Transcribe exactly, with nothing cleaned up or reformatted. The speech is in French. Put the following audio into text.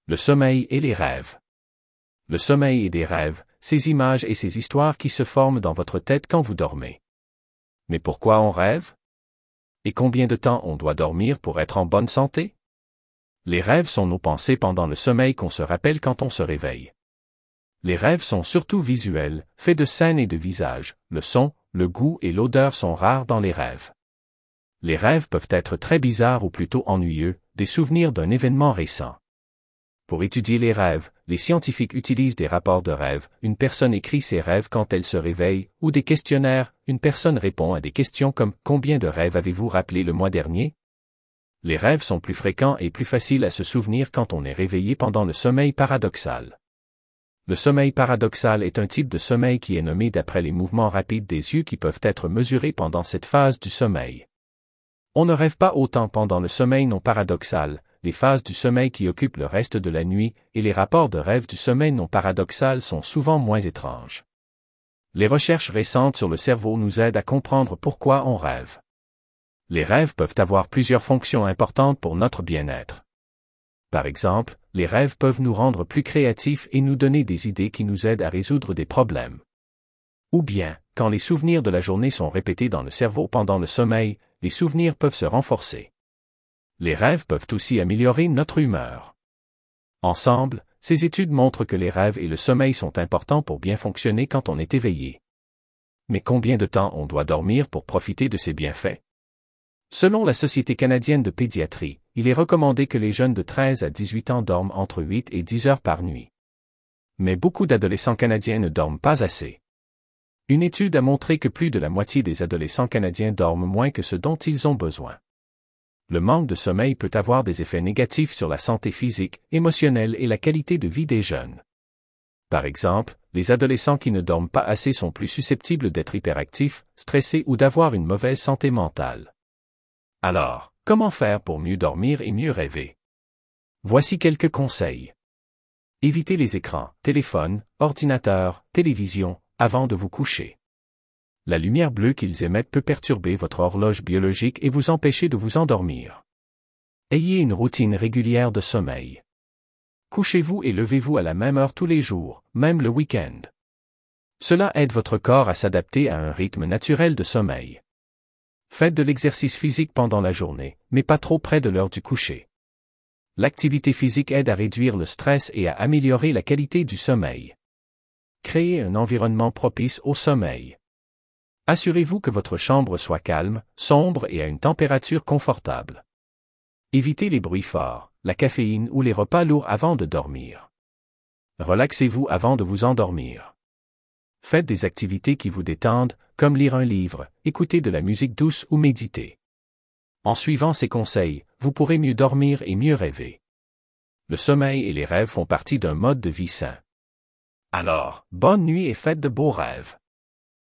Le sommeil et les rêves. Le sommeil et des rêves, ces images et ces histoires qui se forment dans votre tête quand vous dormez. Mais pourquoi on rêve? Et combien de temps on doit dormir pour être en bonne santé? Les rêves sont nos pensées pendant le sommeil qu'on se rappelle quand on se réveille. Les rêves sont surtout visuels, faits de scènes et de visages. Le son, le goût et l'odeur sont rares dans les rêves. Les rêves peuvent être très bizarres ou plutôt ennuyeux, des souvenirs d'un événement récent. Pour étudier les rêves, les scientifiques utilisent des rapports de rêves, une personne écrit ses rêves quand elle se réveille, ou des questionnaires, une personne répond à des questions comme « Combien de rêves avez-vous rappelé le mois dernier ?» Les rêves sont plus fréquents et plus faciles à se souvenir quand on est réveillé pendant le sommeil paradoxal. Le sommeil paradoxal est un type de sommeil qui est nommé d'après les mouvements rapides des yeux qui peuvent être mesurés pendant cette phase du sommeil. On ne rêve pas autant pendant le sommeil non paradoxal, les phases du sommeil qui occupent le reste de la nuit, et les rapports de rêve du sommeil non paradoxal sont souvent moins étranges. Les recherches récentes sur le cerveau nous aident à comprendre pourquoi on rêve. Les rêves peuvent avoir plusieurs fonctions importantes pour notre bien-être. Par exemple, les rêves peuvent nous rendre plus créatifs et nous donner des idées qui nous aident à résoudre des problèmes. Ou bien, quand les souvenirs de la journée sont répétés dans le cerveau pendant le sommeil, les souvenirs peuvent se renforcer. Les rêves peuvent aussi améliorer notre humeur. Ensemble, ces études montrent que les rêves et le sommeil sont importants pour bien fonctionner quand on est éveillé. Mais combien de temps on doit dormir pour profiter de ces bienfaits? Selon la Société canadienne de pédiatrie, il est recommandé que les jeunes de treize à dix-huit ans dorment entre huit et dix heures par nuit. Mais beaucoup d'adolescents canadiens ne dorment pas assez. Une étude a montré que plus de la moitié des adolescents canadiens dorment moins que ce dont ils ont besoin. Le manque de sommeil peut avoir des effets négatifs sur la santé physique, émotionnelle et la qualité de vie des jeunes. Par exemple, les adolescents qui ne dorment pas assez sont plus susceptibles d'être hyperactifs, stressés ou d'avoir une mauvaise santé mentale. Alors, comment faire pour mieux dormir et mieux rêver? Voici quelques conseils. Évitez les écrans, téléphones, ordinateurs, télévision, avant de vous coucher. La lumière bleue qu'ils émettent peut perturber votre horloge biologique et vous empêcher de vous endormir. Ayez une routine régulière de sommeil. Couchez-vous et levez-vous à la même heure tous les jours, même le week-end. Cela aide votre corps à s'adapter à un rythme naturel de sommeil. Faites de l'exercice physique pendant la journée, mais pas trop près de l'heure du coucher. L'activité physique aide à réduire le stress et à améliorer la qualité du sommeil. Créez un environnement propice au sommeil. Assurez-vous que votre chambre soit calme, sombre et à une température confortable. Évitez les bruits forts, la caféine ou les repas lourds avant de dormir. Relaxez-vous avant de vous endormir. Faites des activités qui vous détendent, comme lire un livre, écouter de la musique douce ou méditer. En suivant ces conseils, vous pourrez mieux dormir et mieux rêver. Le sommeil et les rêves font partie d'un mode de vie sain. Alors, bonne nuit et faites de beaux rêves.